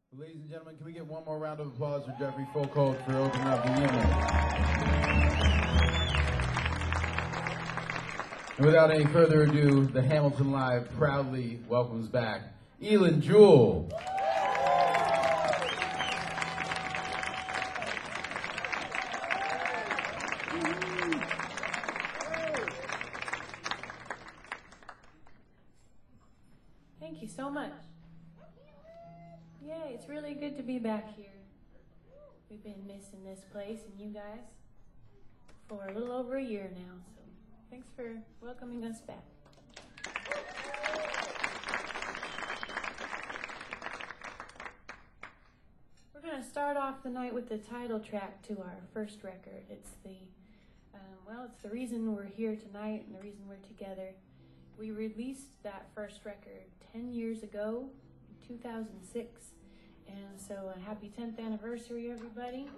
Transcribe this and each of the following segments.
Ladies and gentlemen, can we get one more round of applause for Jeffrey Folkholt for opening up the evening? And without any further ado, the Hamilton Live proudly welcomes back Elin Jewell. Thank you so much. Yay, it's really good to be back here. We've been missing this place and you guys for a little over a year now, so thanks for welcoming us back. We're going to start off the night with the title track to our first record. It's it's the reason we're here tonight and the reason we're together. We released that first record 10 years ago, 2006, and so a happy 10th anniversary, everybody.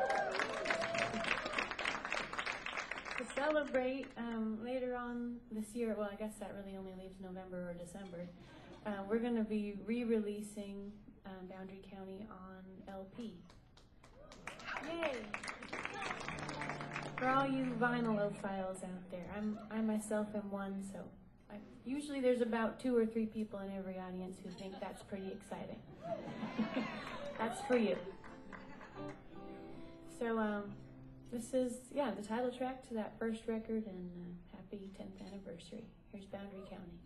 To celebrate later on this year, well, I guess that really only leaves November or December, we're going to be re-releasing Boundary County on LP. Yay! For all you vinylophiles out there, I myself am one, so usually there's about 2 or 3 people in every audience who think that's pretty exciting. That's for you. So this is, the title track to that first record, and happy 10th anniversary. Here's Boundary County.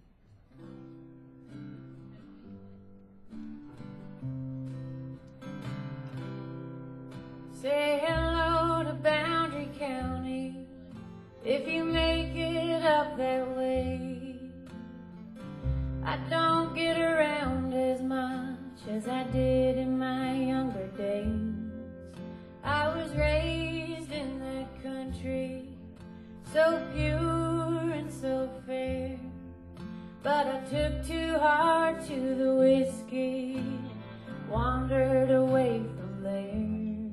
Say hello to Boundary County if you make it up that way. I don't get around as much as I did in my younger days. I was raised in that country, so pure and so fair, but I took too hard to the whiskey, wandered away from there.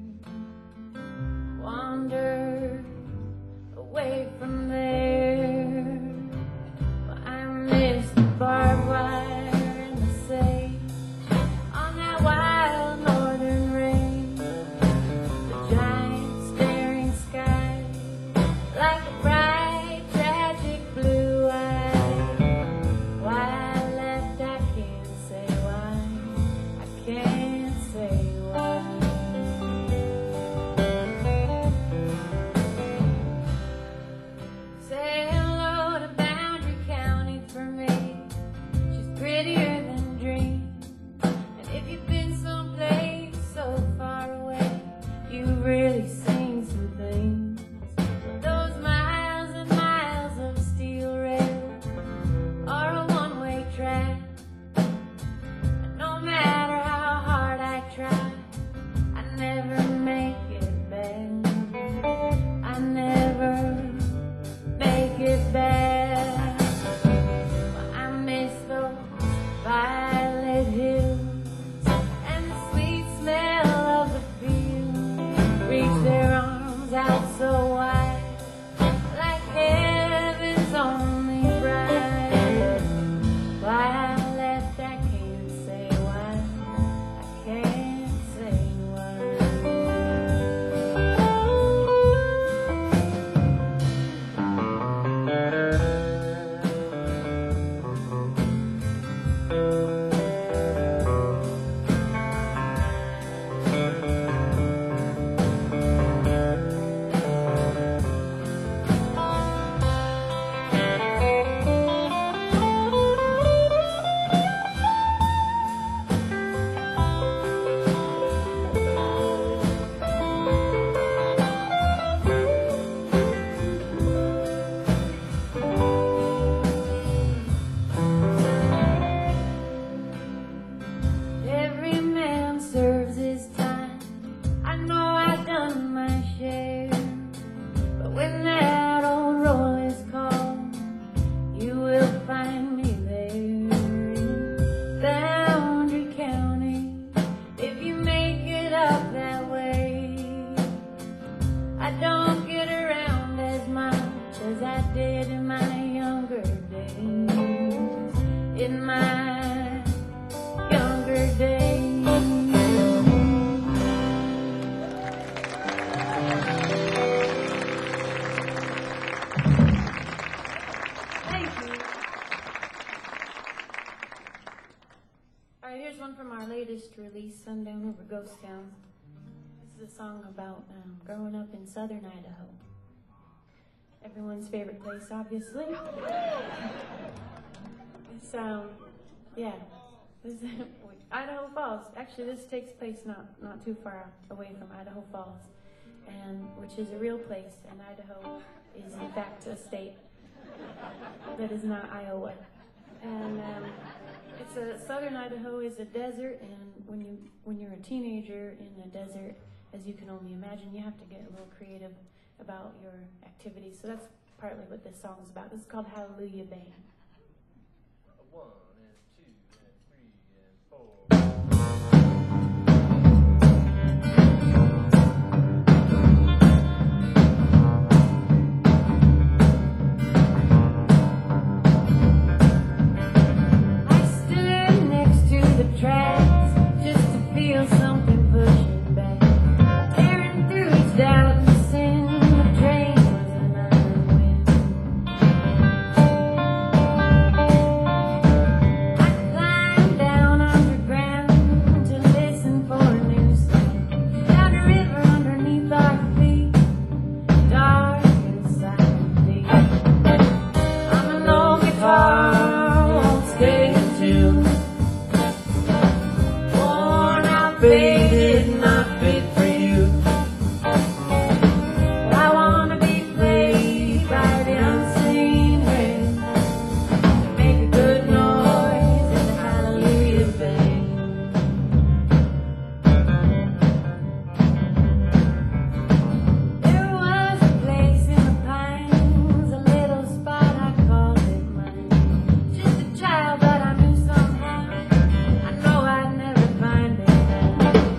Wandered away from there. Well, I miss the barbed wire and the safe on that wild northern range, the giant staring sky like a bright tragic blue eye. Why I left, I can't say why. our latest release, Sundown Over Ghost Town. This is a song about growing up in southern Idaho. Everyone's favorite place, obviously. It's, yeah. This is Idaho Falls. Actually, this takes place not too far away from Idaho Falls, and which is a real place, and Idaho is in fact a state that is not Iowa. And it's a southern Idaho is a desert, and when you're a teenager in a desert, as you can only imagine, you have to get a little creative about your activities. So that's partly what this song is about. This is called Hallelujah Band. 1 and 2 and 3 and 4. I stood next to the tracks just to feel something pushing back, tearing through each doubt and sin. The train was an iron wind. I climbed down underground to listen for a new sound. Down the river underneath our feet, dark and silent deep. I'm an old guitar, won't stay in tune. Worn out, faded, not fit for you. I wanna be played by the unseen wind to make a good noise in the Hallelujah Band. There was a place in the pines, a little spot I called it mine. Just a child, but I knew somehow I know I'd never find it.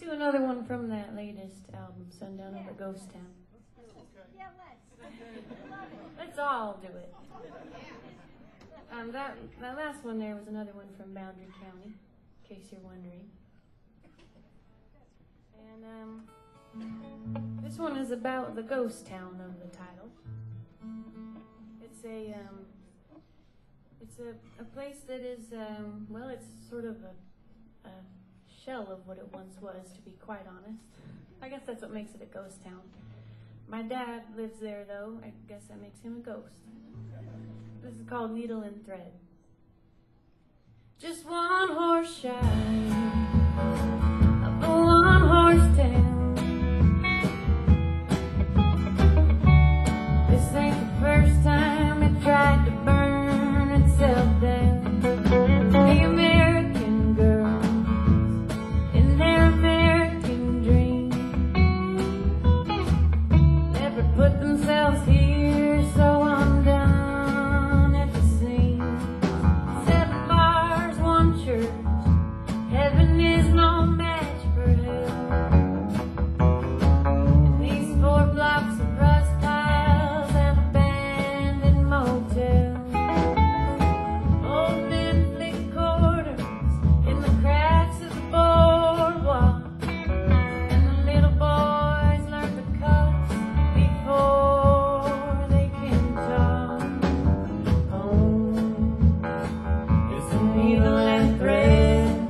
do another one from that latest album, Sundown Over Ghost Town. Yeah, let's. Let's all do it. That last one there was another one from Boundary County, in case you're wondering. And this one is about the ghost town of the title. It's a place that is well, it's sort of a shell of what it once was, to be quite honest. I guess that's what makes it a ghost town. My dad lives there, though. I guess that makes him a ghost. This is called Needle and Thread. Just one horse shy of the one horse town. This ain't the first time it tried to burn itself down. The American girls in their American dream never put themselves here, so I'm done at the seams. 7 bars, 1 church, heaven is no match for hell. And these 4 blocks of rust piles and abandoned motels. Old men flick quarters in the cracks of the boardwalk, and the little boys learn to cuss before they can talk. Home is a needle and thread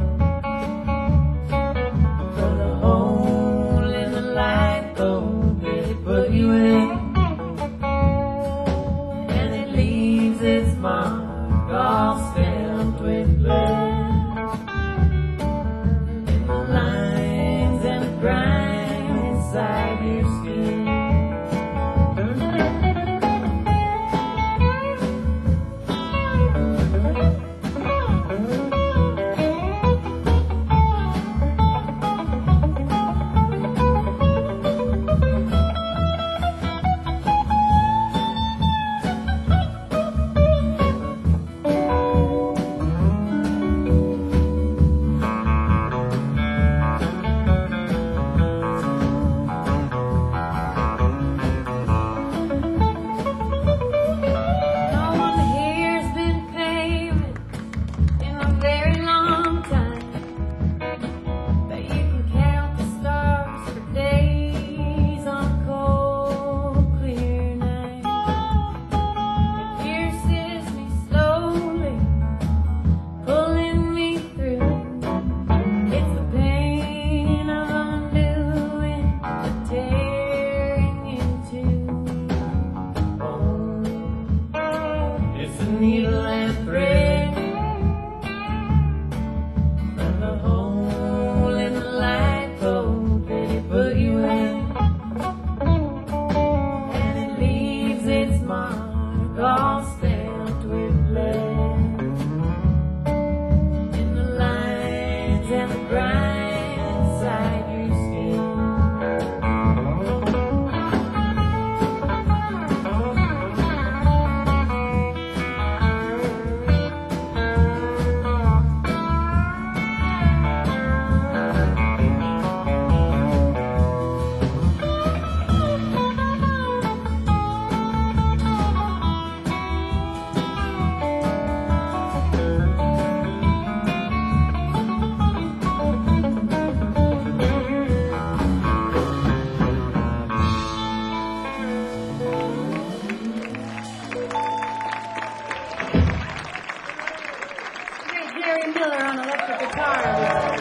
for the hole in the light bulb they put you in, and it leaves its mark all stamped with blood. In the lines and the grime inside your skin. No one here's been famous in a very long time, but you can count the stars for days on a cold, clear night. It pierces me slowly, pulling me through. It's the pain of undoing, the tearing into. It's a needle and thread from the hole in the light bulb that it put you in, and it leaves its mark all stamped with blood. In the lines and the grime inside your skin. Great Jerry Miller on electric guitar.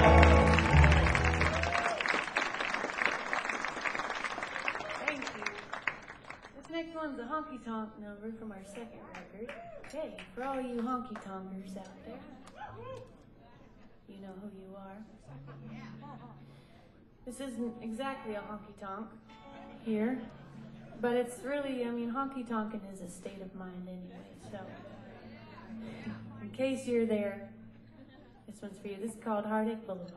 Thank you. This next one's a honky tonk number from our second record. Hey, for all you honky tonkers out there, you know who you are. This isn't exactly a honky tonk here, but it's really, honky tonkin' is a state of mind anyway, so in case you're there, this one's for you. This is called Heartache Boulevard.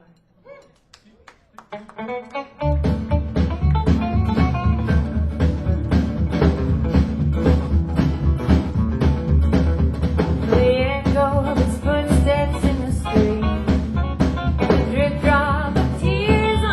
The echo of its footsteps in the street, and the drip drop of tears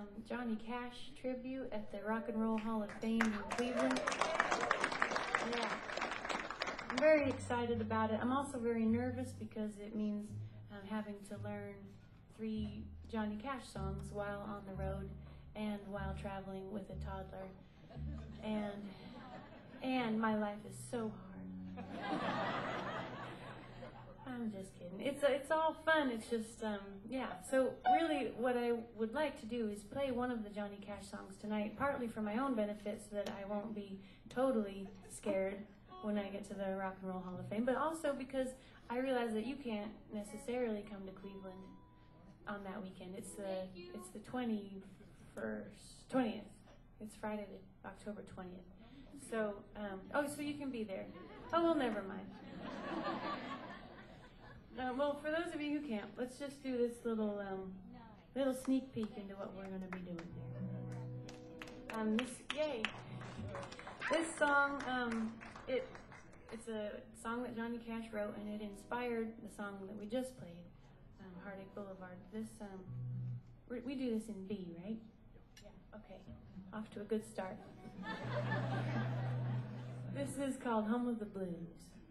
Johnny Cash tribute at the Rock and Roll Hall of Fame in Cleveland. Yeah. I'm very excited about it. I'm also very nervous because it means I'm having to learn 3 Johnny Cash songs while on the road and while traveling with a toddler. And my life is so hard. I'm just kidding. It's all fun. It's just yeah. So really, what I would like to do is play one of the Johnny Cash songs tonight, partly for my own benefit, so that I won't be totally scared when I get to the Rock and Roll Hall of Fame, but also because I realize that you can't necessarily come to Cleveland on that weekend. It's the 20th. It's Friday, October 20th. So so you can be there. Oh well, never mind. Well, for those of you who can't, let's just do this little sneak peek into what we're going to be doing here. This song, it's a song that Johnny Cash wrote, and it inspired the song that we just played, Heartache Boulevard. We do this in B, right? Yeah. Okay. Off to a good start. This is called Home of the Blues.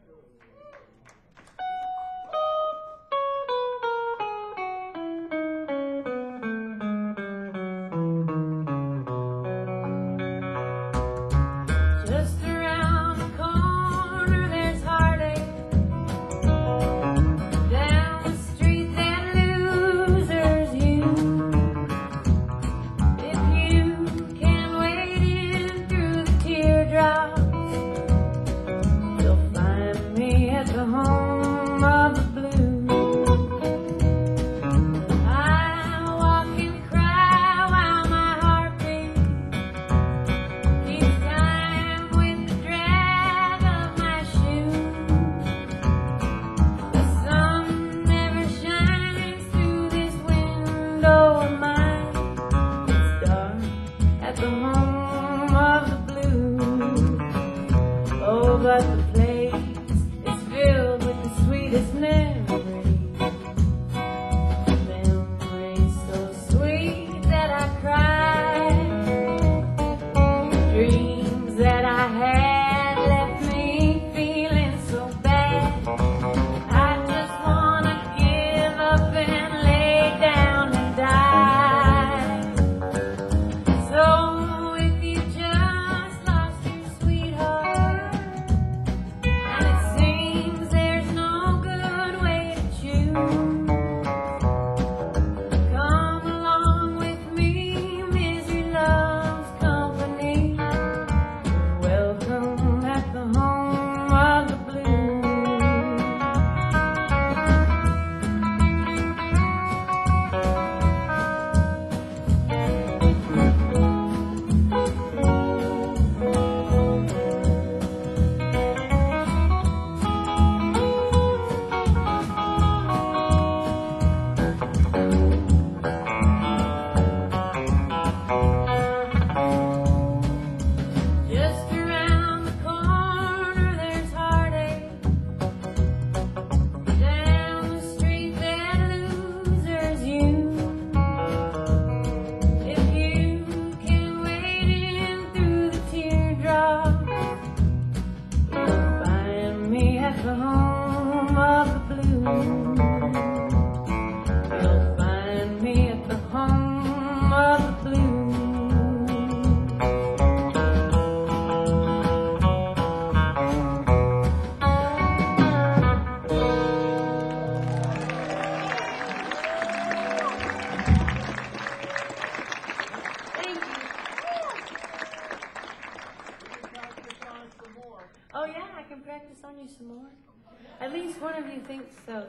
At least one of you thinks so.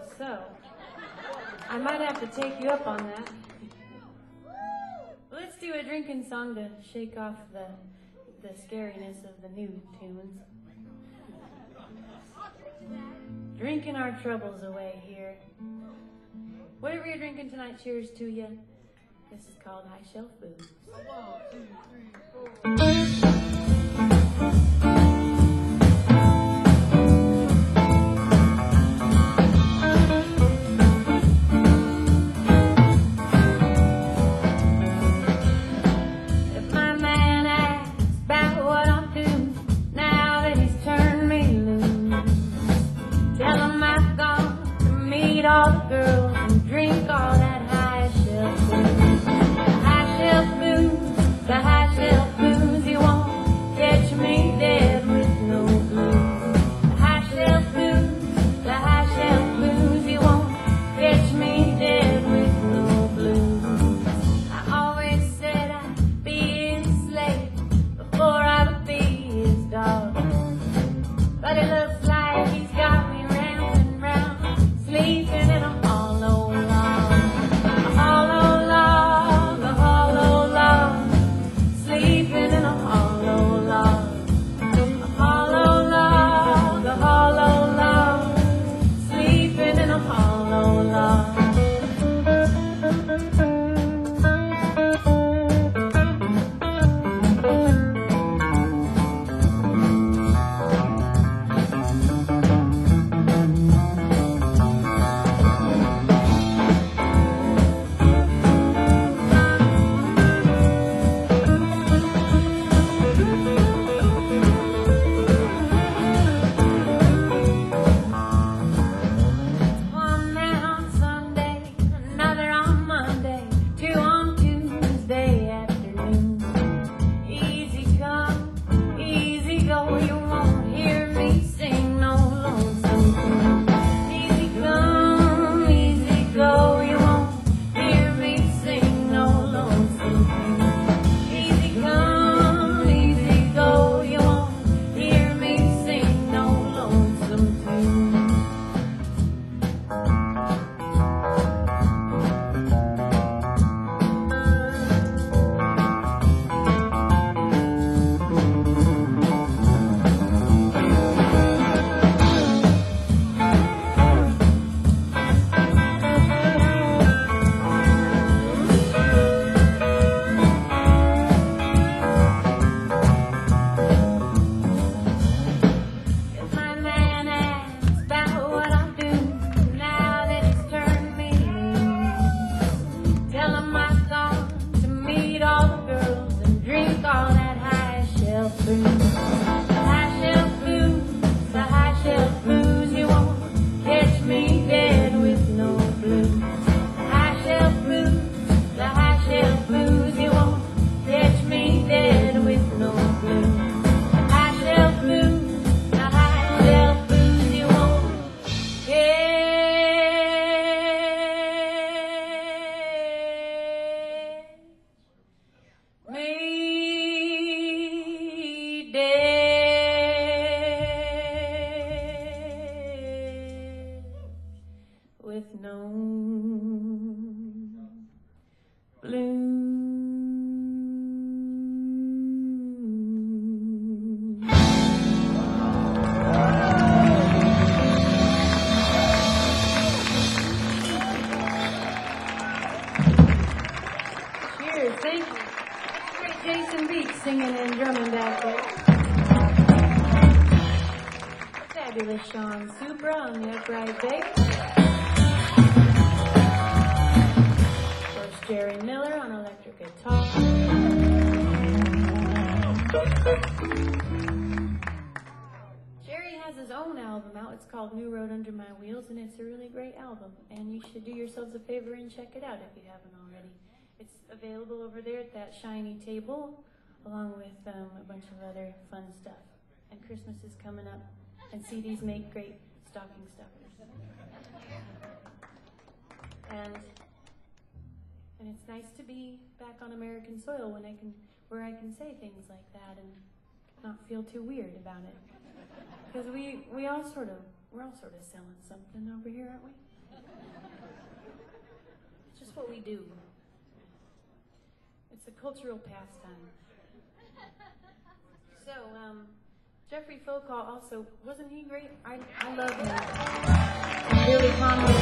I might have to take you up on that. Let's do a drinking song to shake off the scariness of the new tunes. Drinking our troubles away here. Whatever you're drinking tonight, cheers to you. This is called High Shelf Booze. 1, 2, 3, 4. all the girls and drink all that high shelf booze. The high shelf booze, the high shelf booze. You won't catch me dead with no blues. The high shelf booze, the high shelf booze. You won't catch me dead with no blues. I always said I'd be his slave before I would be his dog. But it looks like he's got me round and round, sleeping in a hollow log. A hollow log, a hollow log, sleeping in a hollow log. A hollow log, a hollow log, sleeping in a hollow log. One man on Sunday, another on Monday, two on Tuesday afternoon. Easy come, easy go, you won't hear me sing no lonesome tune. Easy come, easy go, you won't hear me sing no lonesome tune. Easy come, easy go, you won't hear me sing no lonesome tune. If my man asks about what I do now that he's turned me loose, tell him I've gone to meet all the girls and drink all that high shelf booze. The high shelf booze, the high shelf booze. You won't catch me dead with no blues. The high shelf booze, the high shelf booze. You won't catch me dead with no blues. The high shelf booze, the high shelf booze. You won't catch me dead with no blues. Cheers, thank you. Great Jason Beeks singing and drumming back there. Fabulous Sean Supra on the upright bass. Of course, Jerry Miller on electric guitar. Jerry has his own album out. It's called New Road Under My Wheels, and it's a really great album. And you should do yourselves a favor and check it out if you haven't already. It's available over there at that shiny table, along with a bunch of other fun stuff. And Christmas is coming up, and CDs make great stocking stuffers. And it's nice to be back on American soil where I can say things like that and not feel too weird about it. Because we're all sort of selling something over here, aren't we? It's just what we do. It's a cultural pastime. So, Jeffrey Folcall also, wasn't he great? I love him. Billy Conway.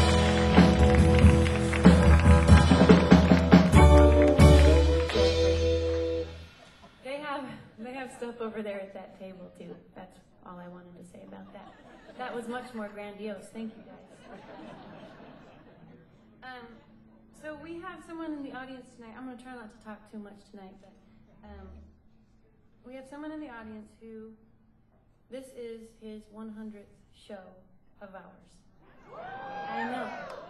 They have stuff over there at that table too. That's all I wanted to say about that. That was much more grandiose. Thank you guys. So we have someone in the audience tonight. I'm going to try not to talk too much tonight, but we have someone in the audience who, this is his 100th show of ours. I know.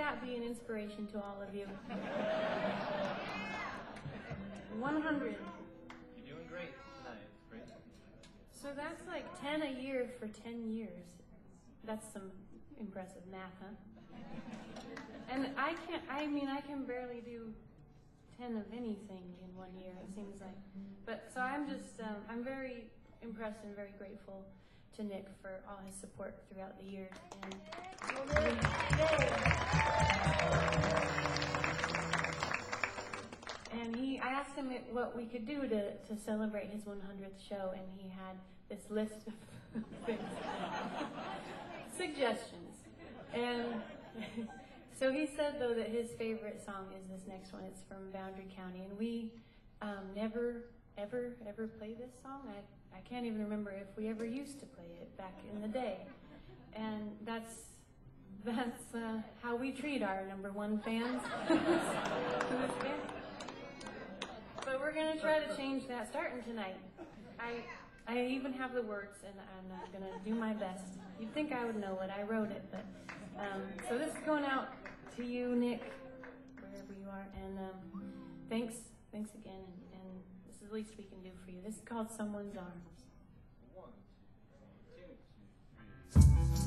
that be an inspiration to all of you? 100. You're doing great tonight. Great. So that's like 10 a year for 10 years. That's some impressive math, huh? And I can barely do 10 of anything in 1 year, it seems like. But so I'm just, I'm very impressed and very grateful to Nick for all his support throughout the years. And I asked him what we could do to celebrate his 100th show, and he had this list of things, suggestions. And so he said, though, that his favorite song is this next one. It's from Boundary County, and we never, ever play this song. I can't even remember if we ever used to play it back in the day. And that's how we treat our #1 fans. But we're going to try to change that starting tonight. I even have the words, and I'm going to do my best. You'd think I would know it. I wrote it. But so this is going out to you, Nick, wherever you are. And thanks again. And this is the least we can do for you. This is called Someone's Arms. 1, 2,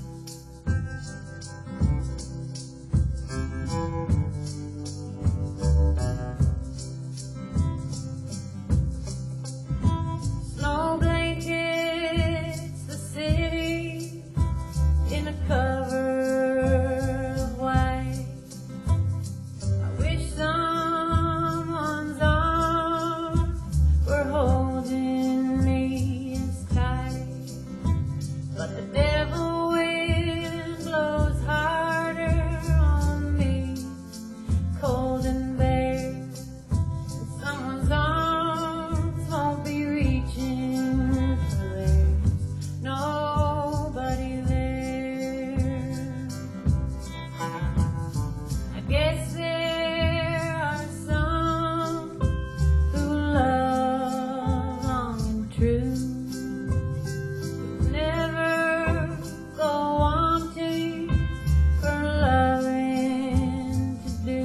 3. Snow blankets, the city in a cover of white. I wish someone's arms were holding me as tight, but the devil wind blows harder on me, cold and bare. Someone's arms won't be reaching, for there's nobody there. I guess there are some who love long and true, who never go wanting for loving to do.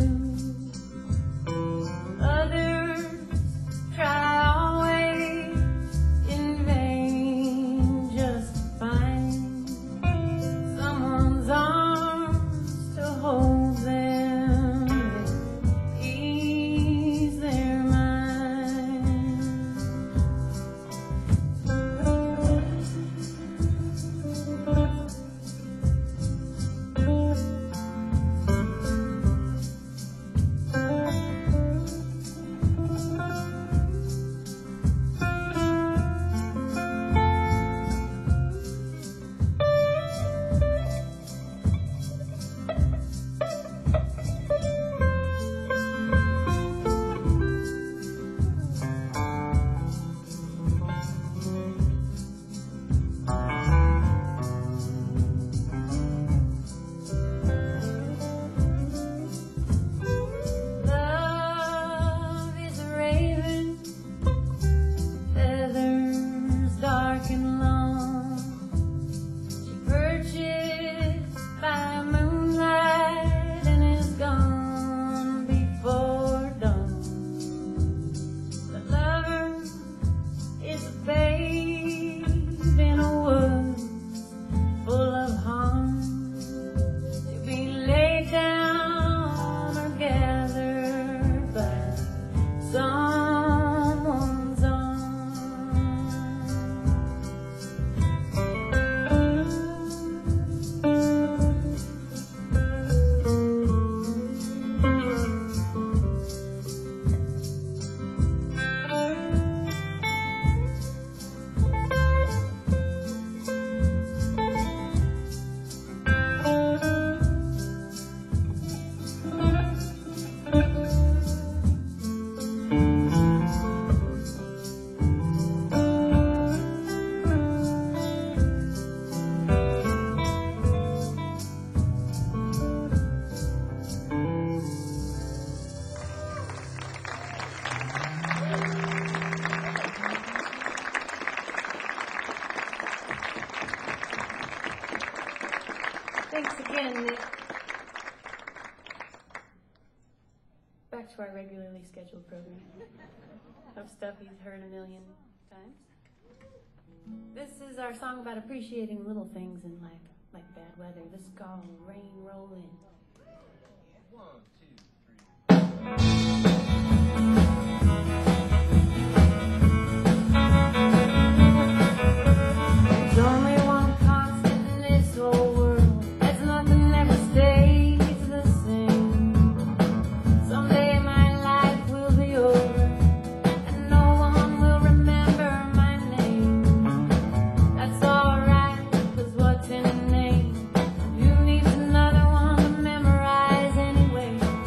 Others try always in vain just to find someone's arms to hold them and ease their mind. Love is a raven, feathers dark and long. She perches by moonlight and is gone before dawn. The lover is a babe in a wood full of harm, to be laid down or gathered by someone's Thanks again, Nick. to our regularly scheduled program of stuff he's heard a million times. This is our song about appreciating little things in life, like bad weather, the ska, rain rolling. 1, 2, 3. There's only one constant in this whole world. There's nothing ever stays the same. Someday my life will be over, and no one will remember my name. That's alright, 'cause what's in a name? Who needs another one to memorize anyway?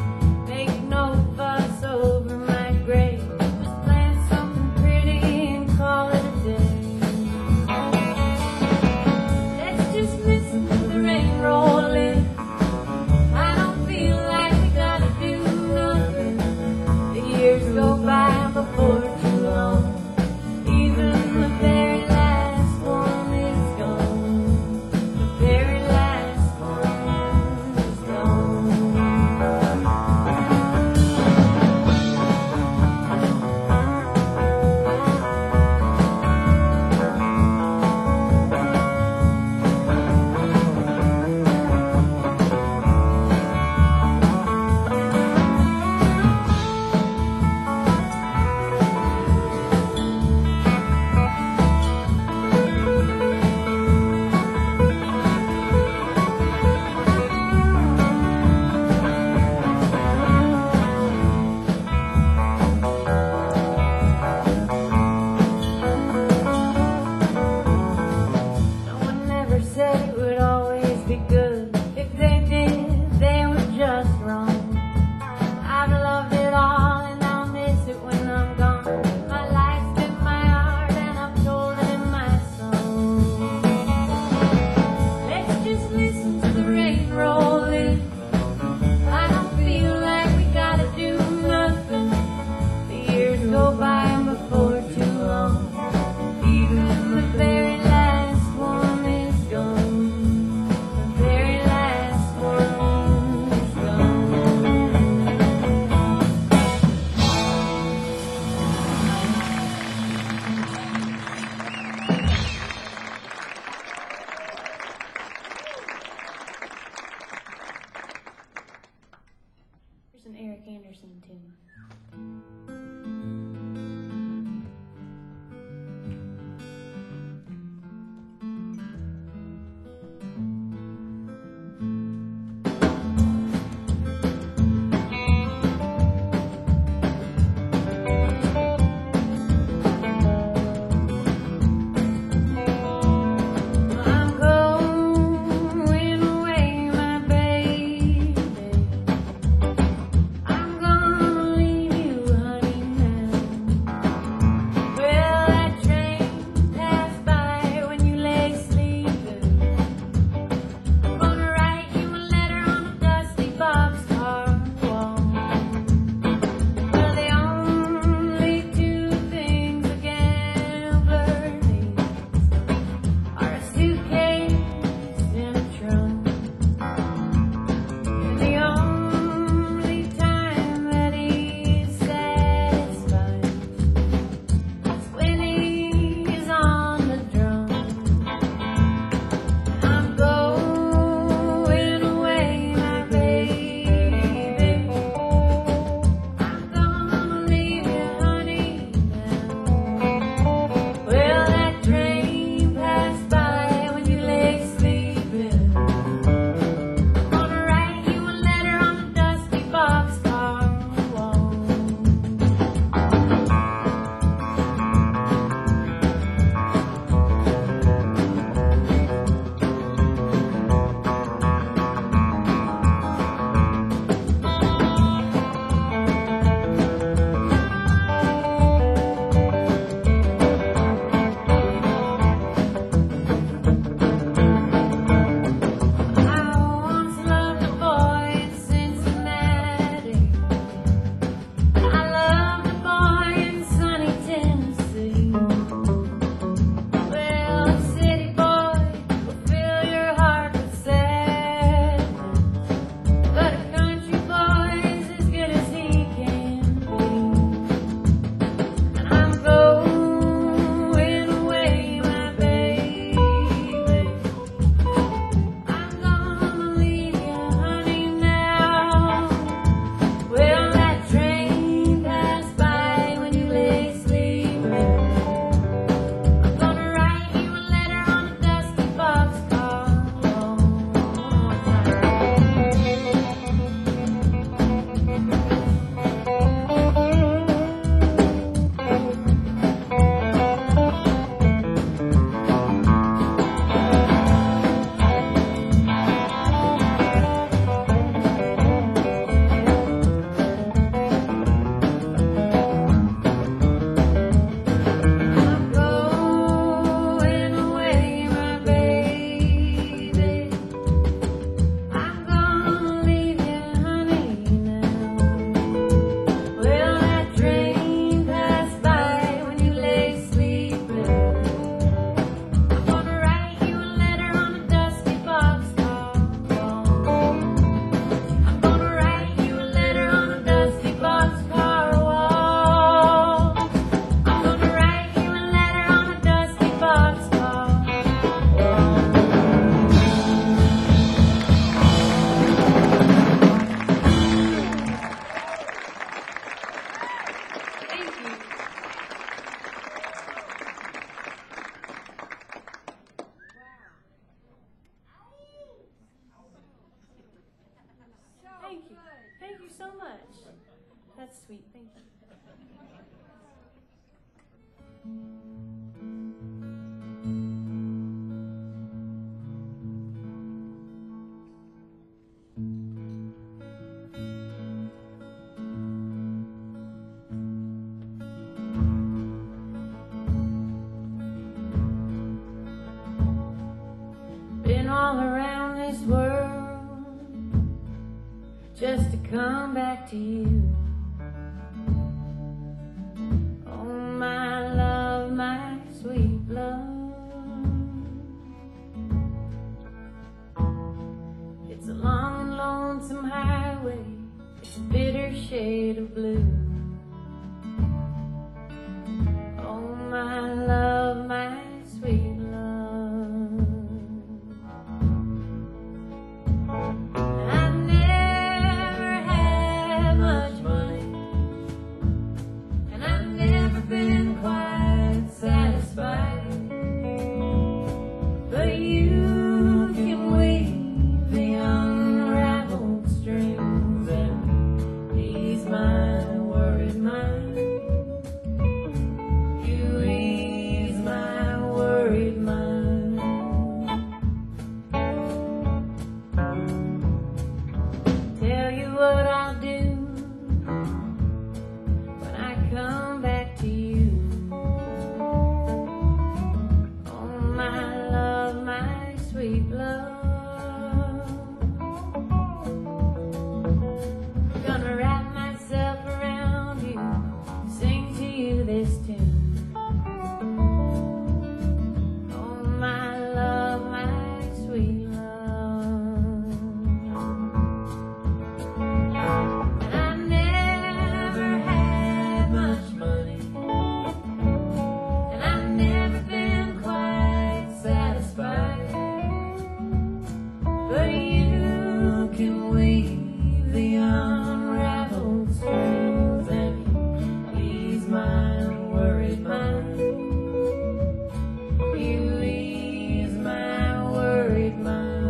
that's sweet. Thank you. Been all around this world just to come back to you. Oh, my love, my sweet love. It's a long, lonesome highway. It's a bitter shade of blue. Oh, my love, my sweet love. I've never had much money, and I've never been quite satisfied. But you can weave the unraveled strings and ease my worried mind. You ease my worried mind. Tell you what I'll do when I come back to you. Oh, my love, my sweet love. Gonna wrap myself around you, sing to you this tune. Oh, my love, my sweet love. And I've never had much money, and I've never been quite satisfied. But you can weave the unraveled strings and ease my worried mind. You ease my worried mind.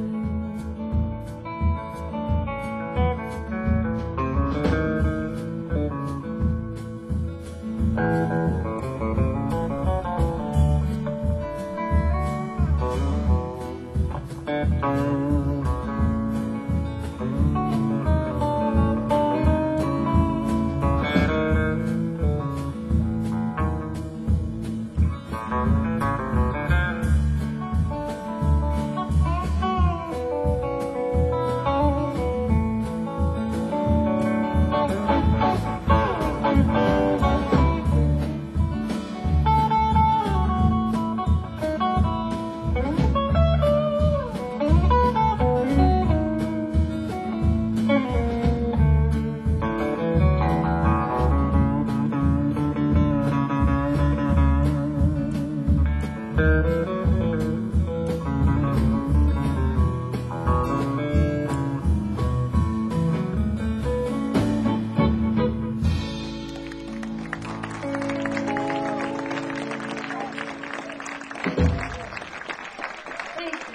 Thank you.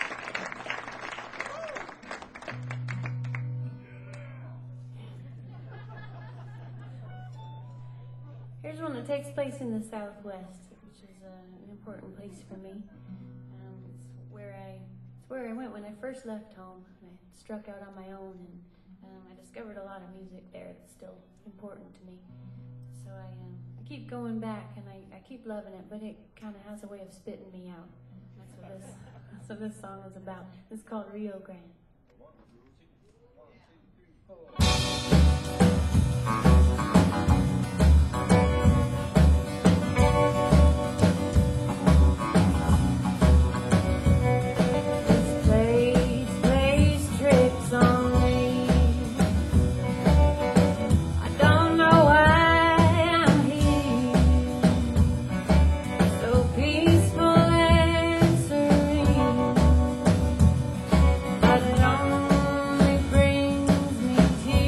Here's one that takes place in the Southwest, which is an important place for me. It's where I went when I first left home. I struck out on my own, and I discovered a lot of music there that's still important to me. So I keep going back, and I keep loving it, but it kind of has a way of spitting me out. That's what this song is about. It's called Rio Grande. This place plays tricks on me. I don't know why I'm here, so peaceful and serene, but it only brings me tears.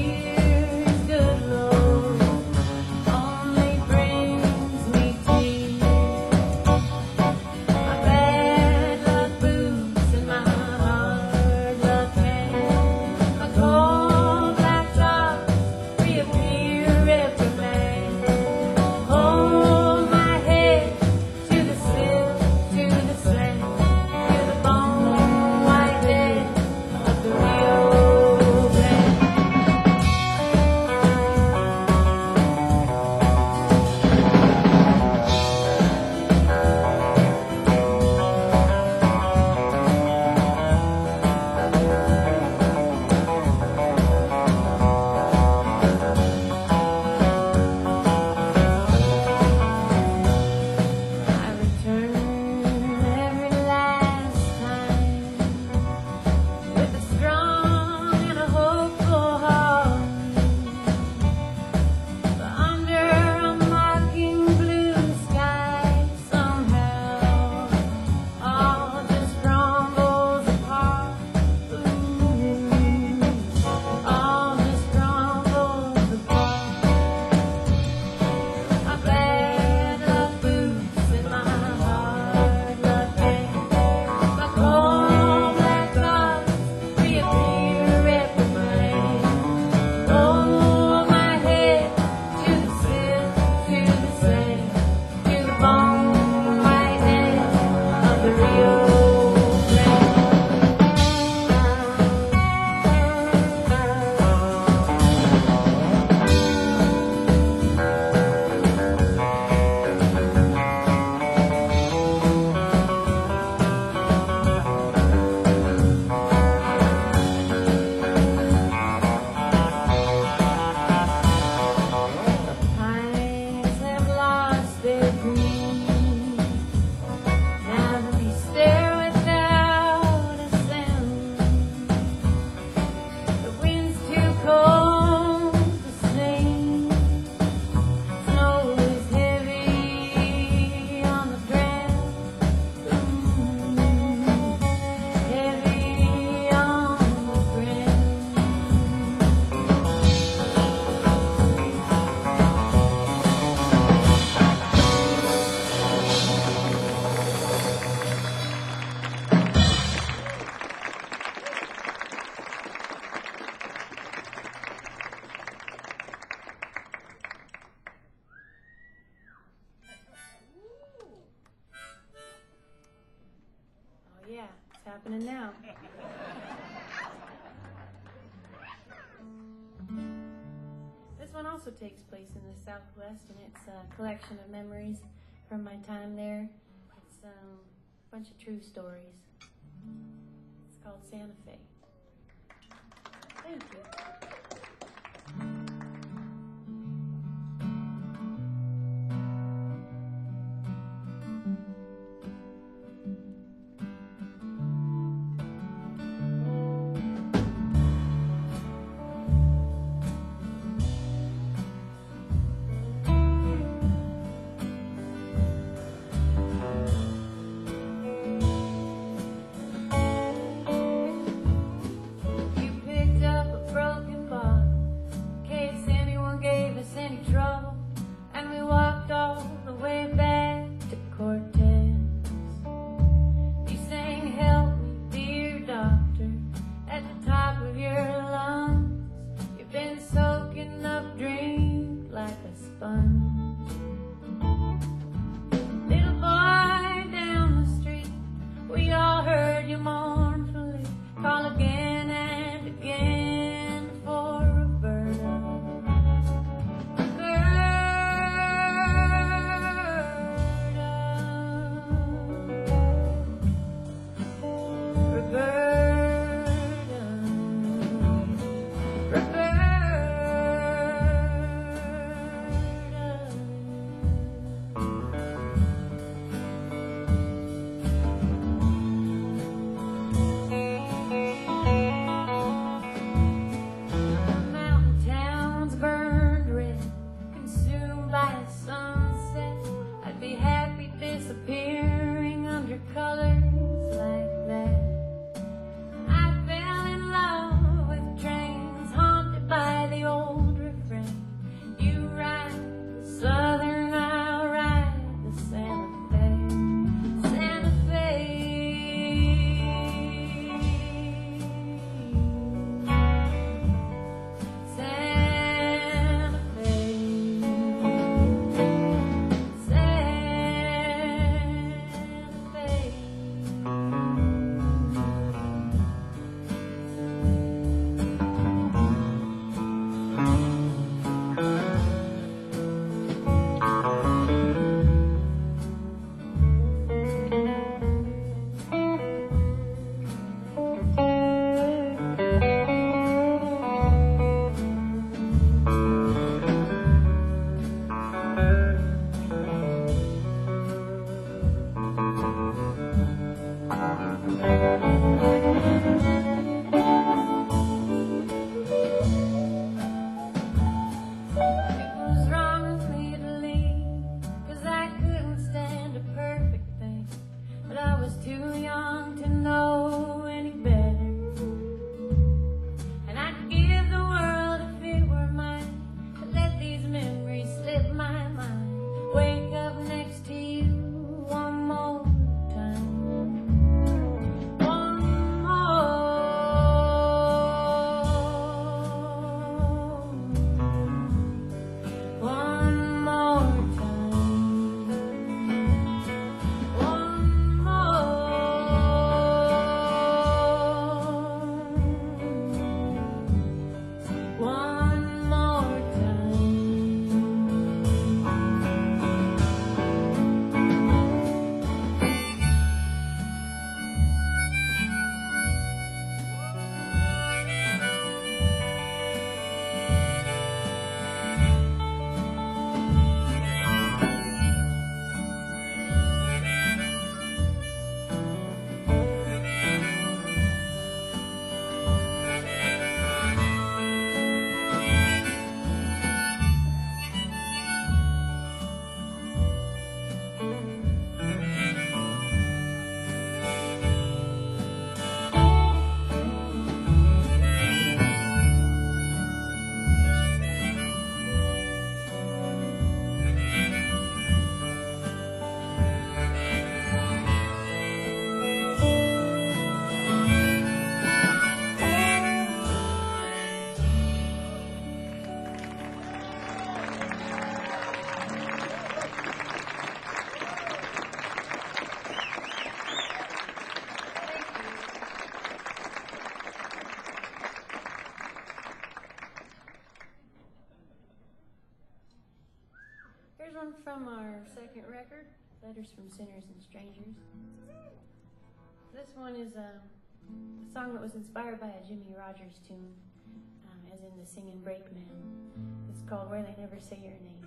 happening now. This one also takes place in the Southwest, and it's a collection of memories from my time there. It's a bunch of true stories. It's called Santa Fe. Thank you. You picked up a broken box from our second record, Letters from Sinners and Strangers. This one is a song that was inspired by a Jimmy Rogers tune, as in the Singin' Brakeman. It's called Where They Never Say Your Name.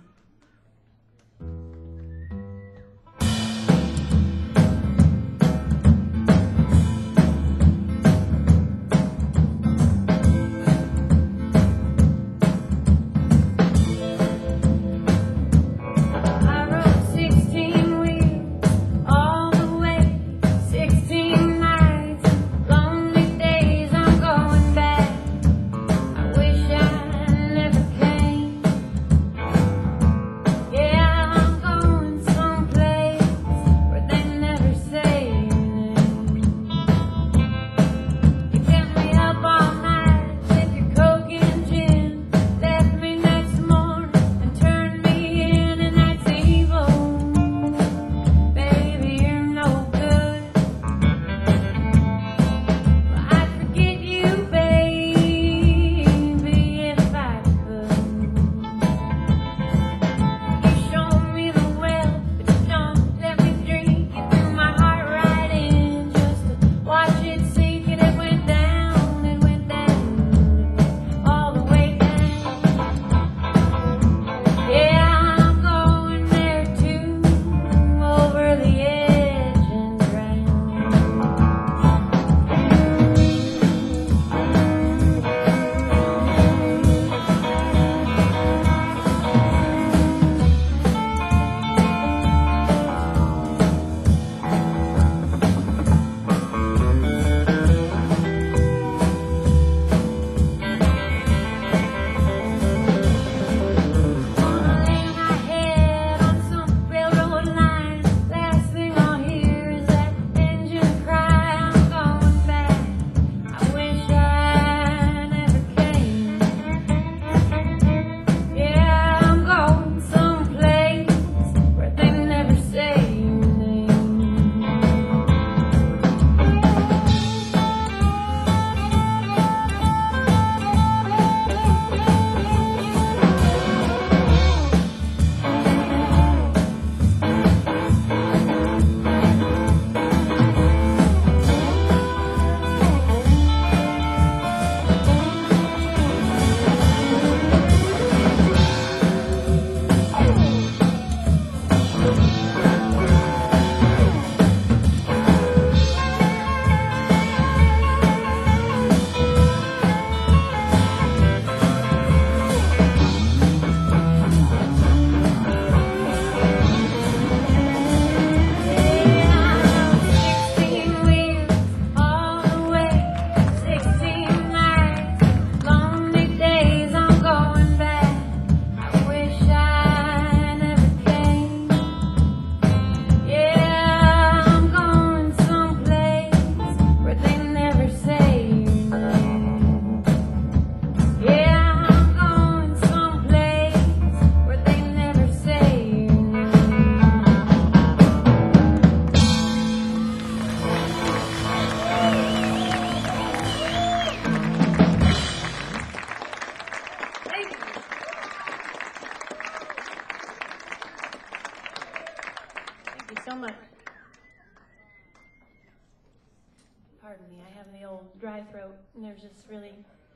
Dry throat, and there's just really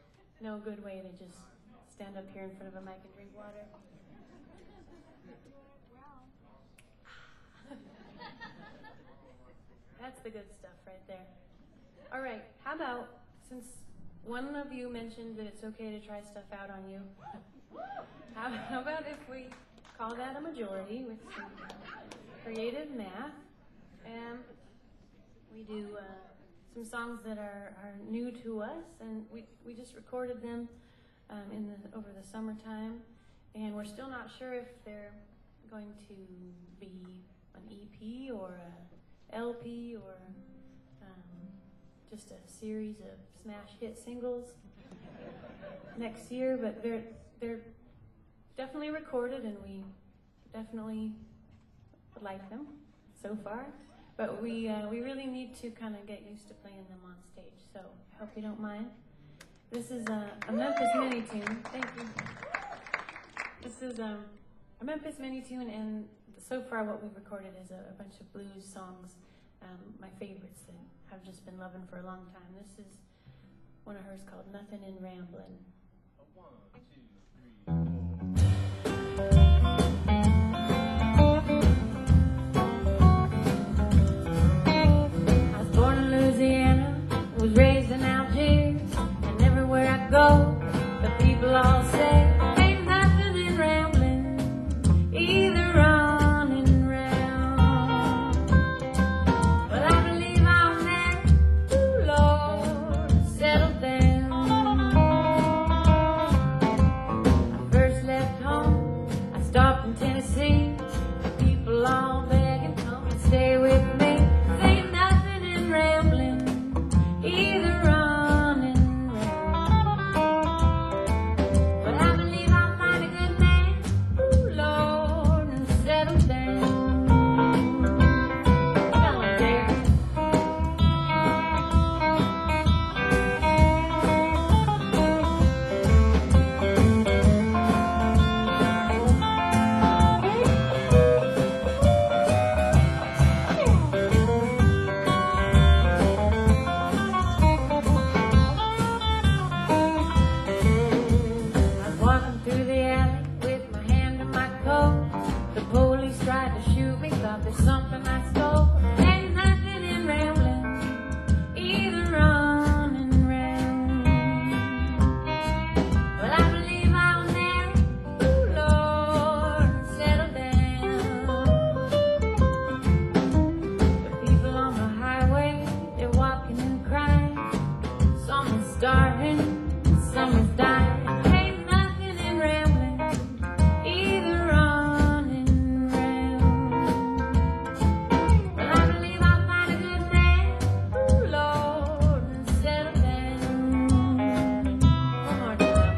no good way to just stand up here in front of a mic and drink water. That's the good stuff right there. All right, how about, since one of you mentioned that it's okay to try stuff out on you, how about if we call that a majority with some creative math, and we do some songs that are new to us, and we just recorded them over the summertime, and we're still not sure if they're going to be an EP or a LP or just a series of smash hit singles next year, but they're definitely recorded, and we definitely like them so far. But we really need to kind of get used to playing them on stage, so I hope you don't mind. This is a Memphis Mini tune. Thank you. This is a Memphis mini tune, and so far what we've recorded is a bunch of blues songs, my favorites that I've just been loving for a long time. This is one of hers called Nothing in Ramblin'. 1, 2, 3, 4. I was born in Louisiana, was raised in Algiers, and everywhere I go, the people all say, ain't nothing in rambling, either running round. But I believe I'll never, ooh Lord, settle down. I first left home, I stopped in Tennessee, the people all begging, come and stay with me. Ain't nothing in rambling, either running round. But I believe I'll find a good man, ooh Lord, and settle down. Come on, Jerry. I was walking through the alley with my hand in my coat. The police tried to shoot me, thought there's something I stole. Ain't nothing in rambling, either running round. But I believe I'll never, ooh Lord, settle down. The people on the highway, they're walking and crying. Some is starving, some is dying. Ain't nothing in rambling, either running round. But I believe I'll find a good man, ooh Lord, and settle down. One more time.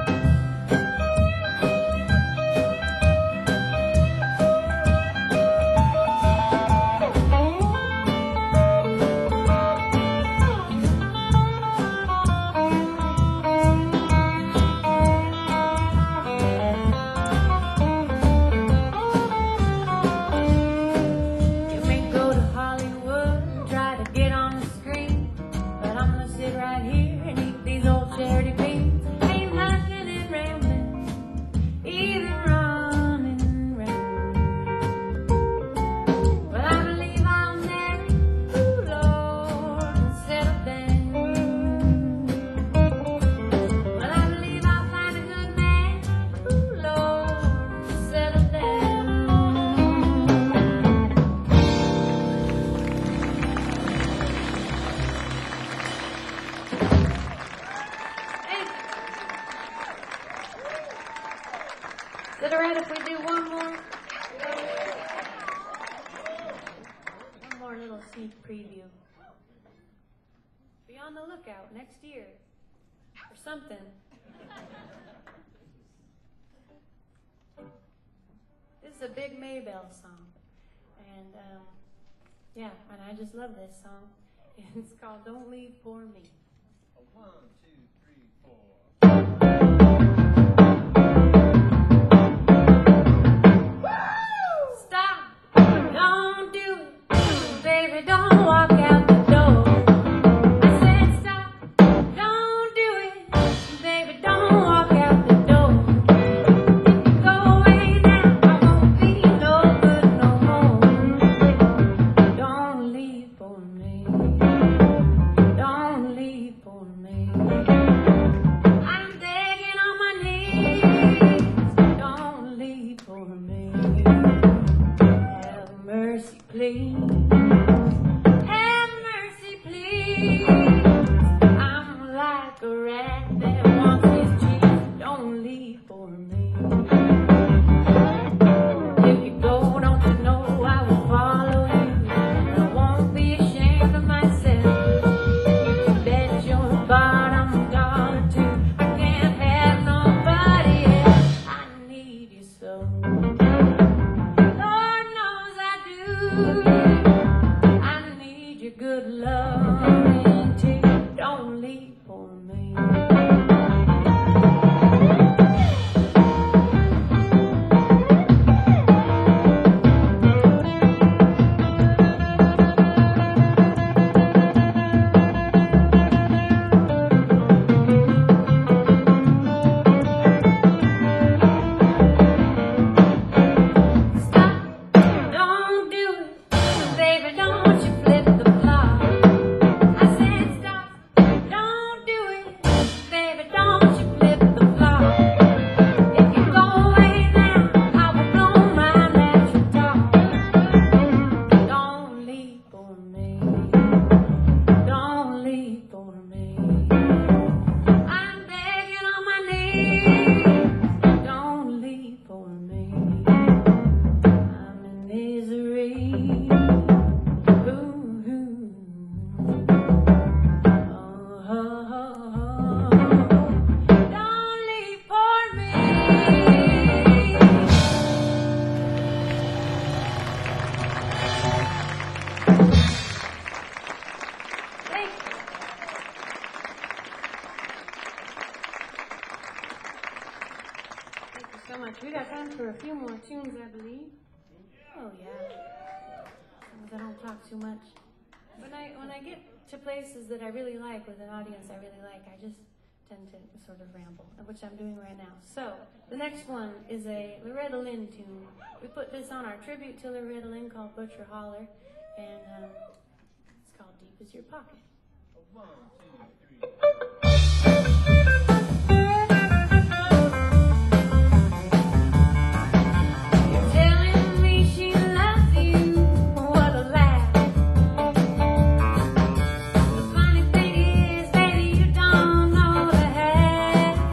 You may go to Hollywood and try to get on the screen, but I'm gonna sit right here and eat these old charity beans. Ain't nothing in rambling, either running round. But I believe I'll never, ooh Lord, settle down. But I believe I'll find a good man, ooh Lord, settle down. Is it alright if we do one more? One more little sneak preview. Be on the lookout next year for something. This is a big Maybelle song. And yeah, and I just love this song. It's called Don't Leave For Me. 1, 2, 3, 4. Stop! Don't do it, baby. Don't walk out the door. I said stop! Don't do it, baby. Don't walk out the door. If you go away now, I won't be no good no more. Don't leave for me. Don't leave for me. I so much. We got time for a few more tunes, I believe. Oh yeah. As long as I don't talk too much. When I get to places that I really like with an audience I really like, I just tend to sort of ramble, which I'm doing right now. So the next one is a Loretta Lynn tune. We put this on our tribute to Loretta Lynn called Butcher Holler, and it's called Deep As Your Pocket. A 1, 2, 3, 4. Telling me she loves you, what a laugh. The funny thing is, baby, you don't know the half.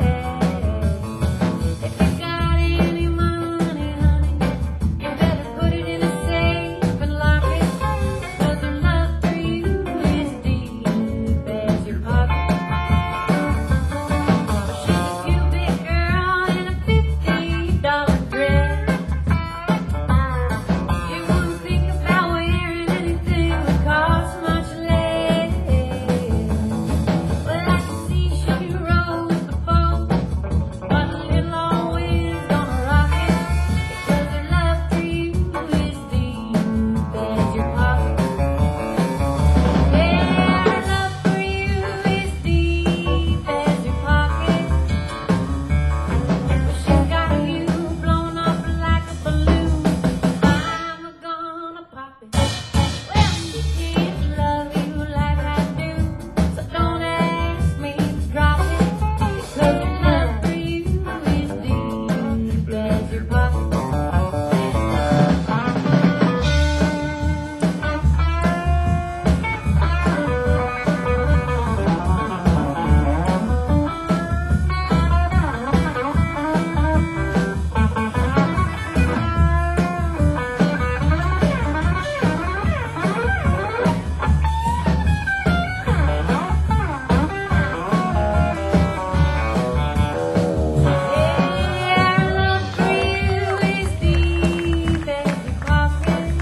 If you got any money, honey, you better put it in a safe and lock it, 'cause her love for you is deep as your pocket. She's a Cuban girl in a $50 dress. You wouldn't think about wearing anything that costs much less. Well, I can see she rose the boat, but it'll always gonna rock it, because her love for you is deep as your pocket. Yeah, her love for you is deep as your pocket. She's got you blown up like a balloon. I'm gonna pop it. Well, she can't love you like I do, so don't ask me to drop it, because her love for you is deep as your pocket. Yeah, her love for you is deep as your pocket.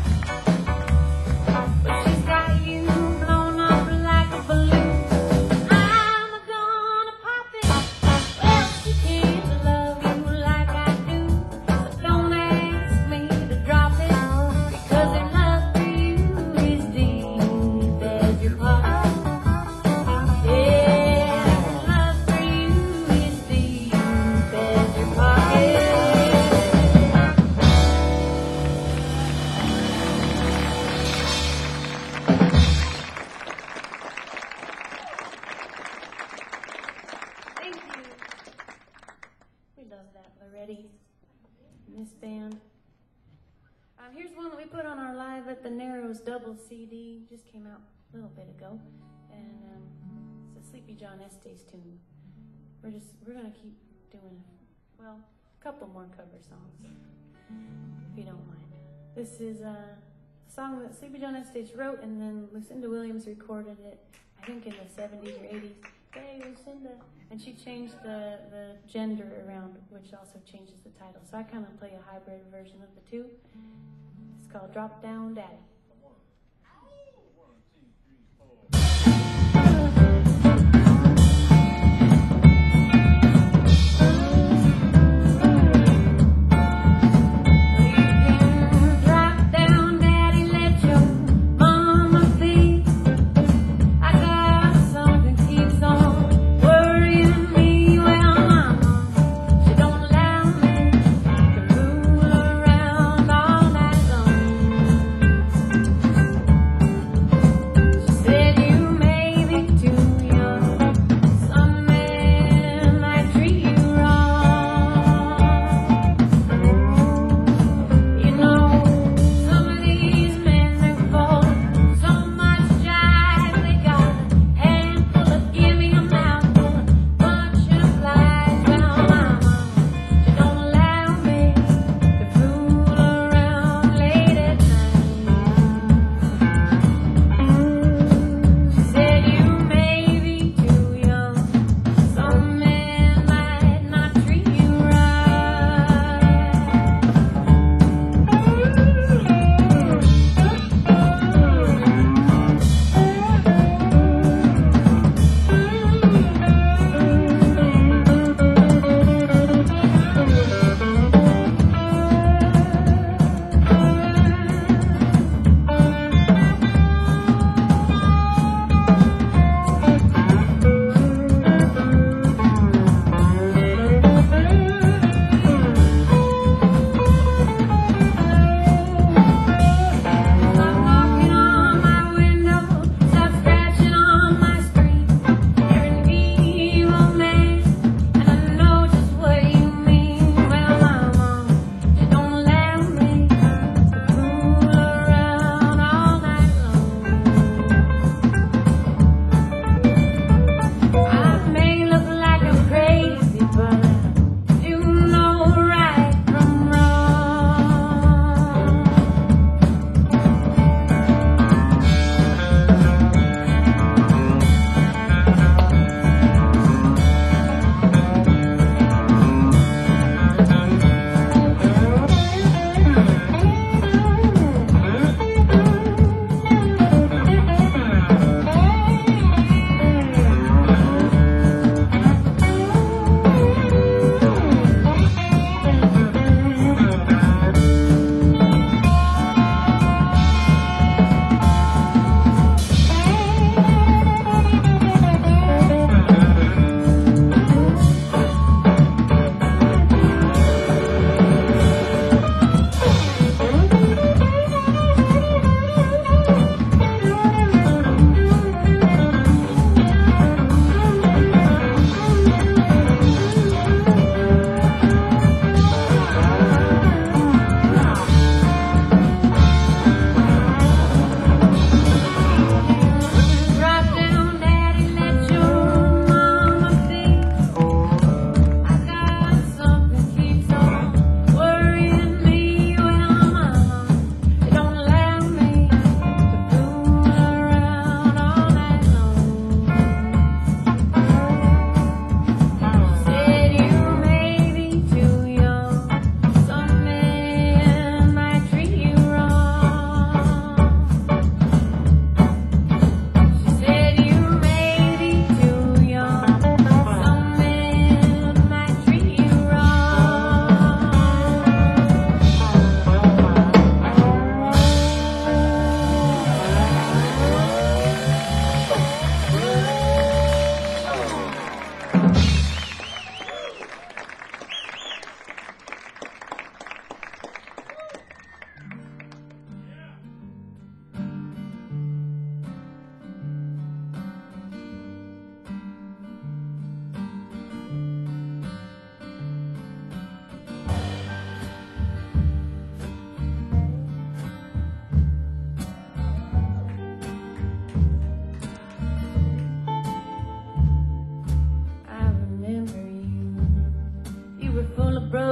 But she's got you blown up like a balloon. I'm gonna pop it. Well, she can't love you like I do, so don't ask me to drop it, because her love for you is deep as your pocket. Yeah, her love for you is deep as your pocket. Thank you. We love that already. This band. Here's one that we put on our Live at the Narrows double CD. Just came out a little bit ago, and it's a Sleepy John Estes tune. We're gonna keep doing a couple more cover songs, if you don't mind. This is a song that Sleepy John Estes wrote, and then Lucinda Williams recorded it, I think in the 70s or 80s. Hey, Lucinda. And she changed the gender around, which also changes the title. So I kind of play a hybrid version of the two. It's called Drop Down Daddy. A 1, 2, 3, 4. Drop down, daddy, let your mama be. I got something keeps on worrying me. Well, mama, she don't allow me to rule around all night long.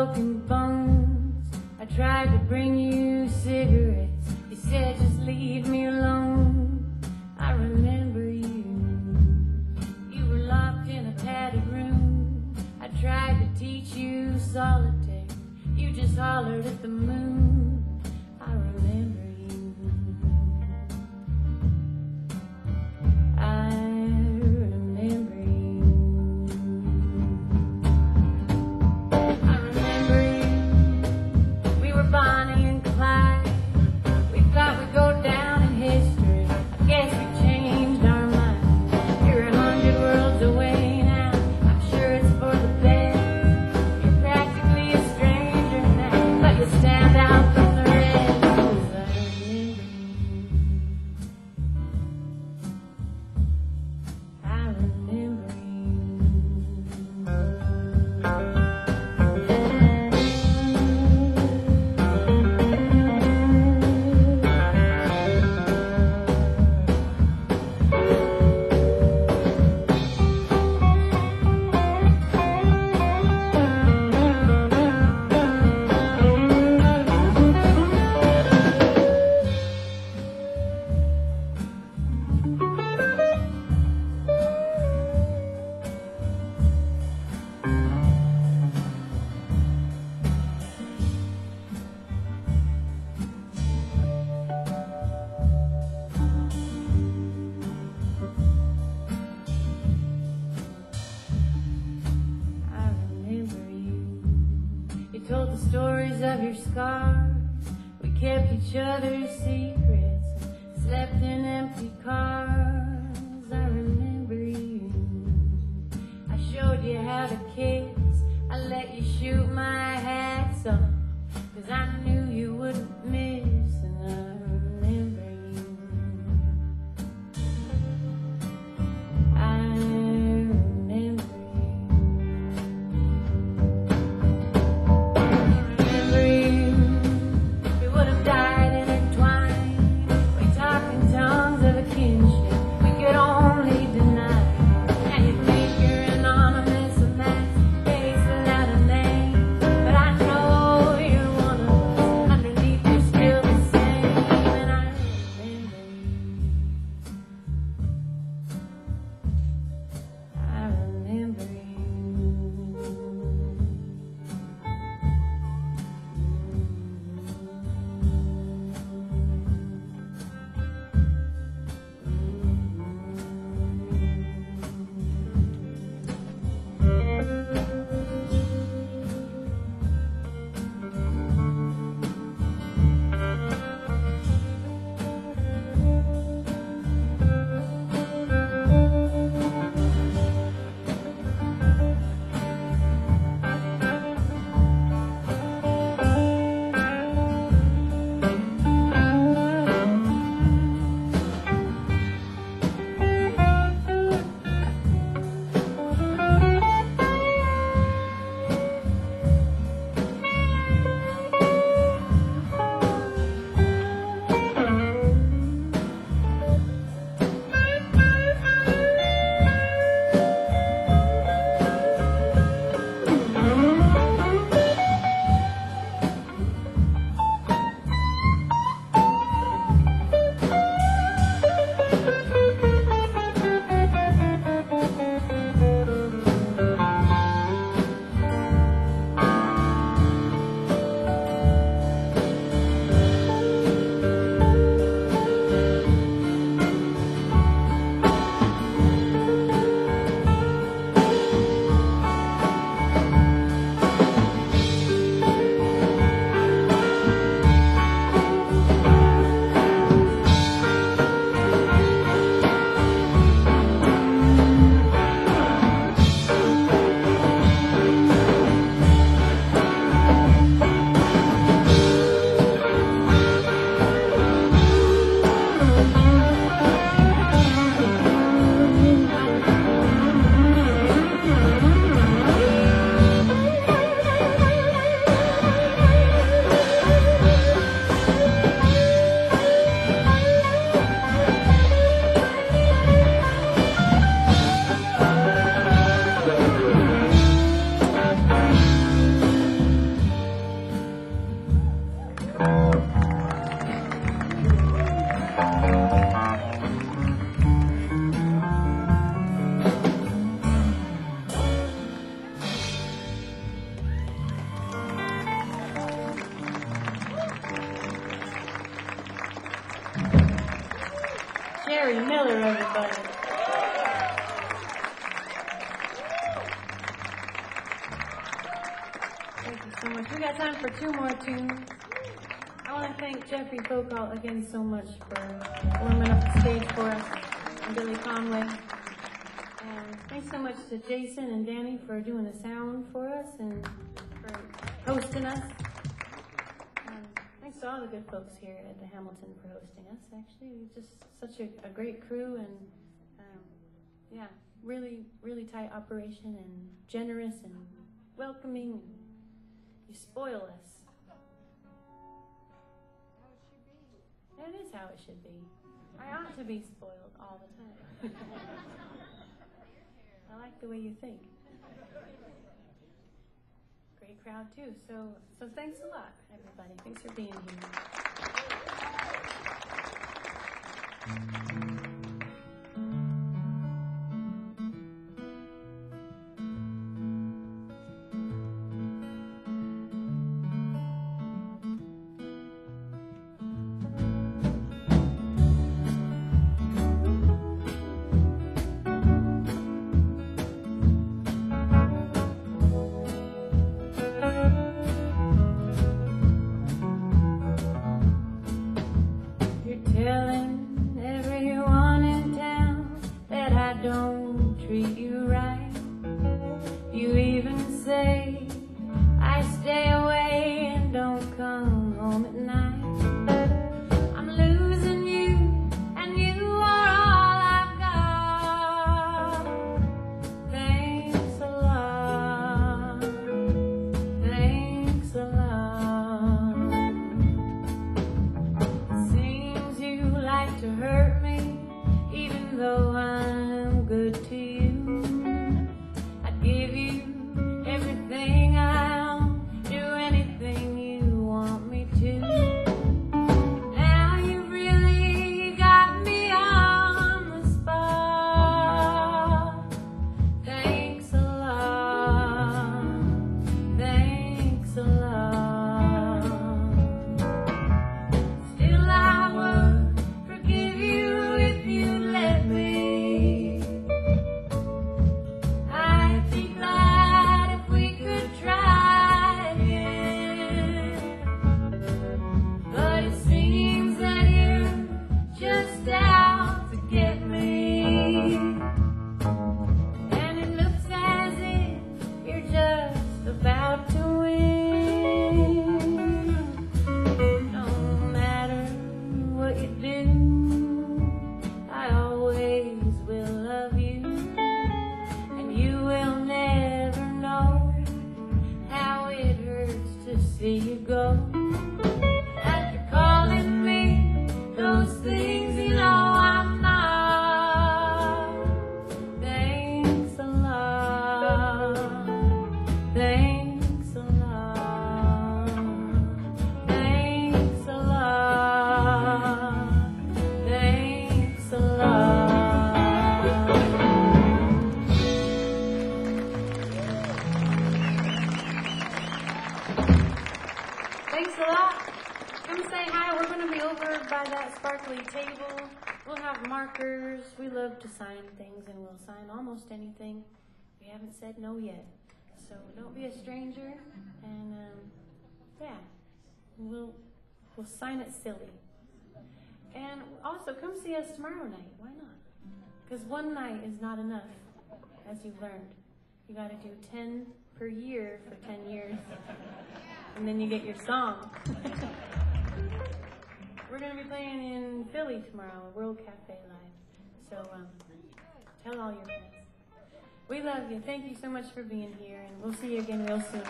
broken bones. I tried to bring you cigarettes. You said just leave me alone. I remember you. You were locked in a padded room. I tried to teach you solitaire. You just hollered at the moon. I remember you. I remember you. I remember you. We were Bonnie and Clyde. We thought we'd go down in history. I guess we changed our minds. You're 100 worlds away now. I'm sure it's for the best. You're practically a stranger now, but you stand out from the rest. 'Cause I remember you. I remember told the stories of your scars. We kept each other's secrets, slept in empty cars. I remember you. I showed you how to kiss. I let you shoot my hats off, 'cause I knew you wouldn't miss. And I remember you. I remember you. Remember you. We would have died intertwined. We talk in tongues of a kinship. Corey Miller, everybody. Thank you so much. We got time for 2 more tunes. I want to thank Jeffrey Fokal again so much for warming up the stage for us, and Billy Conway. And thanks so much to Jason and Danny for doing the sound for us and for hosting us. And thanks to all the good folks here at the Hamilton for hosting us, actually. Just such a great crew and, yeah, really, really tight operation and generous and welcoming. You spoil us. That is how it should be. I ought to be spoiled all the time. I like the way you think. Great crowd too. So thanks a lot, everybody. Thanks for being here. Telling everyone in town that I don't treat you right. You even say I stay away and don't come home at night. I'm losing you, and you are all I've got. Thanks a lot. Thanks a lot. To hurt me, even though I'm good to you. I'd give you everything, I'll do anything you want me to. Now you've really got me on the spot. Thanks a lot. Thanks a lot. Still I would forgive you if you let me. I'd be glad if we could try again. But it seems that you're just out to get me. And it looks as if you're just about to win. No matter what you do, I always will love you, and you will never know how it hurts to see you go. After calling me those things you know I'm not. Thanks a lot. Thanks a lot. Thanks a lot. Thanks a lot. Thanks a lot. Come say hi. We're going to be over by that sparkly table. We'll have markers. We love to sign things, and we'll sign almost anything. We haven't said no yet. So don't be a stranger. And, yeah, we'll sign it silly. And also, come see us tomorrow night. Why not? Because one night is not enough, as you've learned. You got to do 10 per year for 10 years. And then you get your song. We're going to be playing in Philly tomorrow, at World Cafe Live. So tell all your friends. We love you. Thank you so much for being here. And we'll see you again real soon.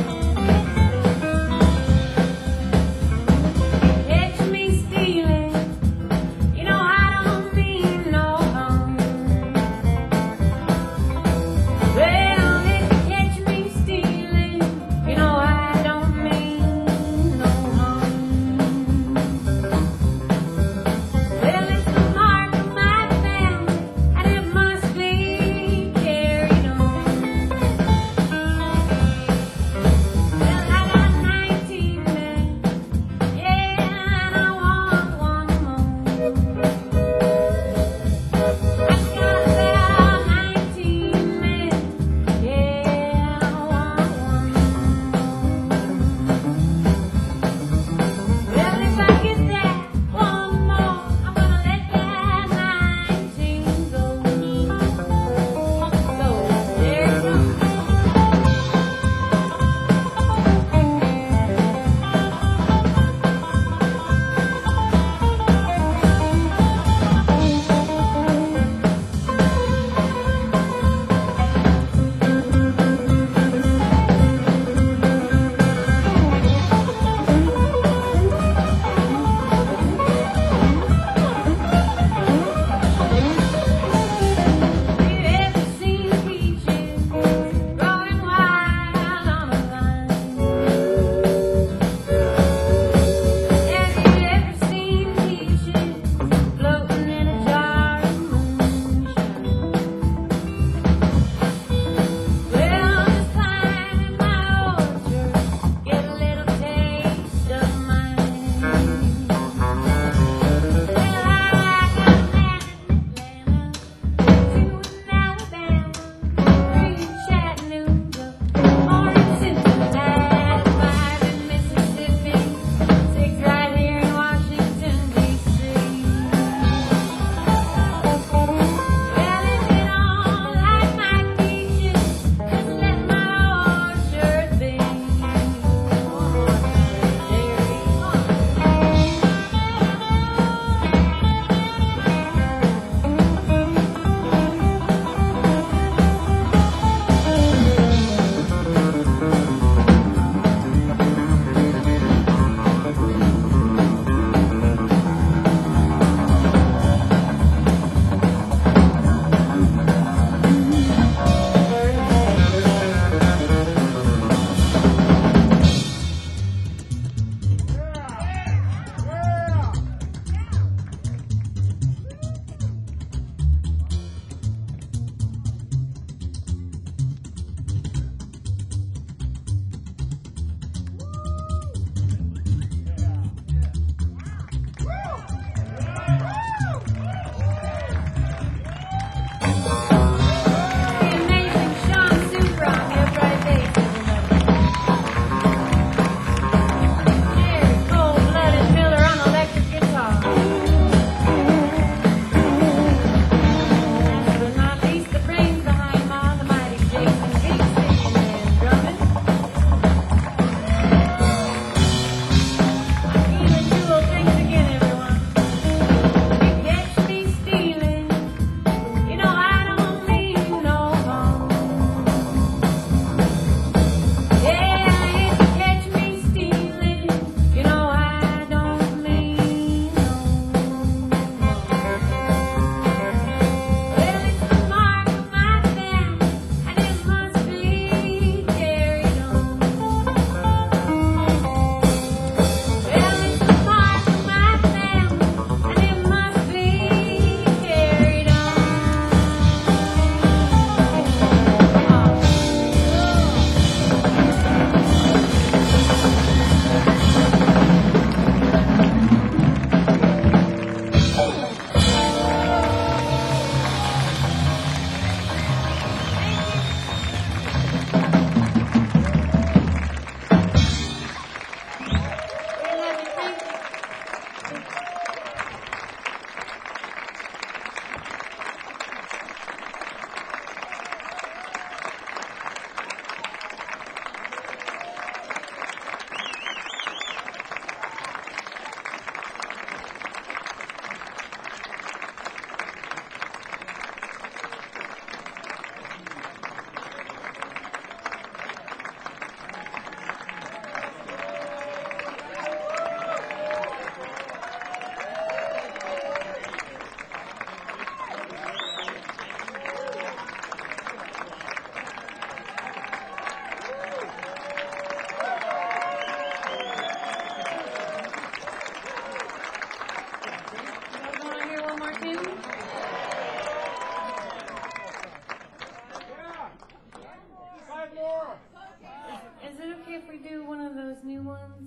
Catch me stealing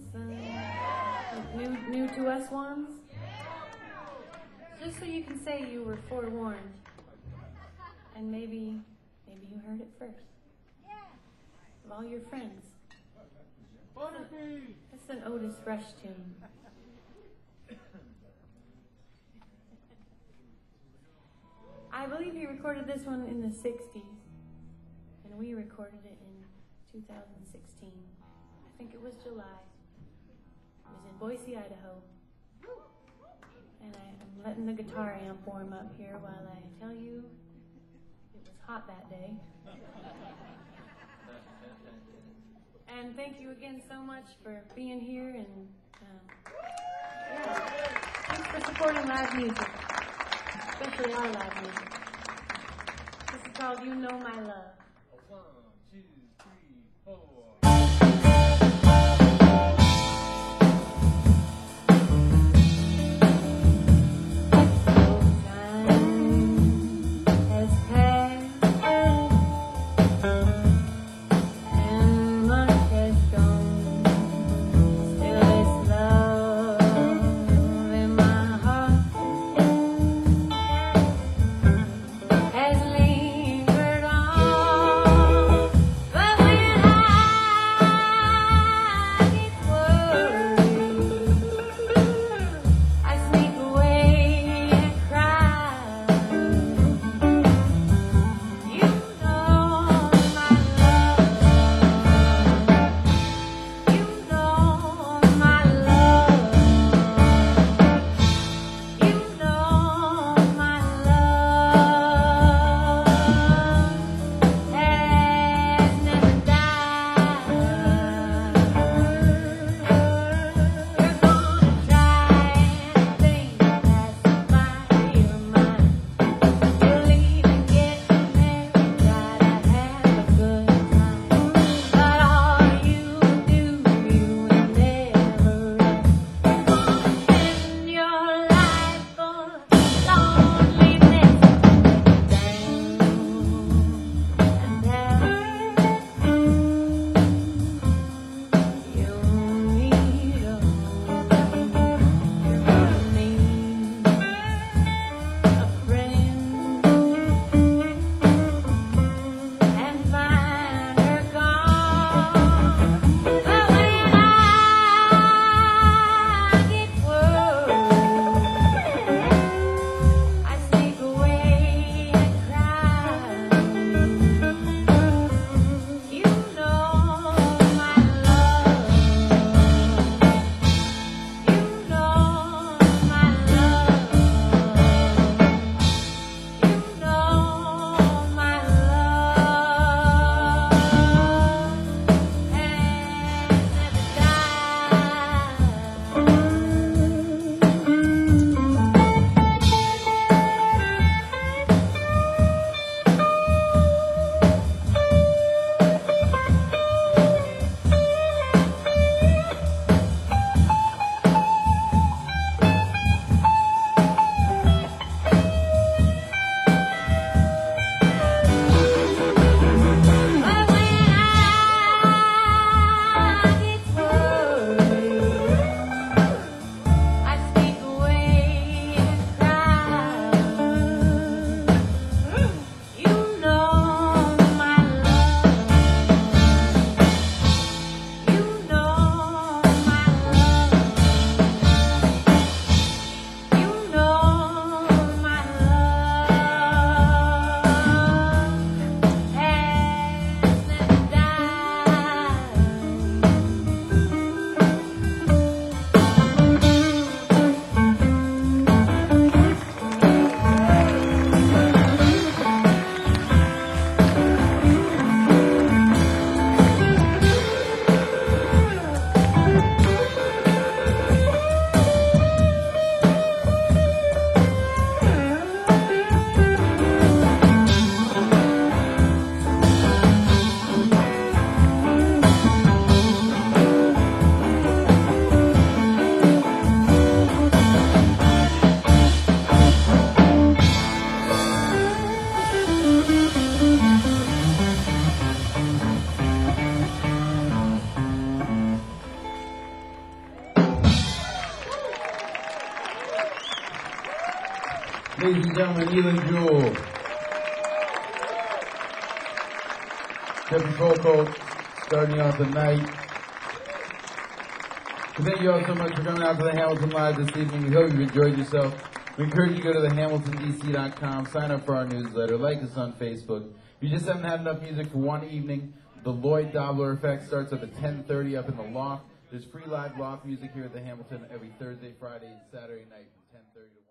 New to us ones? Just so you can say you were forewarned. And maybe you heard it first. Of all your friends. It's an Otis Rush tune. I believe he recorded this one in the 60s. And we recorded it in 2016. I think it was July. It was in Boise, Idaho. And I'm letting the guitar amp warm up here while I tell you it was hot that day. And thank you again so much for being here, and thanks for supporting live music, especially our live music. This is called You Know My Love. 1, 2, 3, 4. Has lingered on. Ladies and gentlemen, Elin Jewell. Jeffrey Colco starting off the night. So thank you all so much for coming out to the Hamilton Live this evening. We hope you've enjoyed yourself. We encourage you to go to thehamiltondc.com, sign up for our newsletter, like us on Facebook. If you just haven't had enough music for one evening, the Lloyd Dobler Effect starts up at 10:30 up in the loft. There's free live loft music here at the Hamilton every Thursday, Friday, and Saturday night from 10:30 to 1.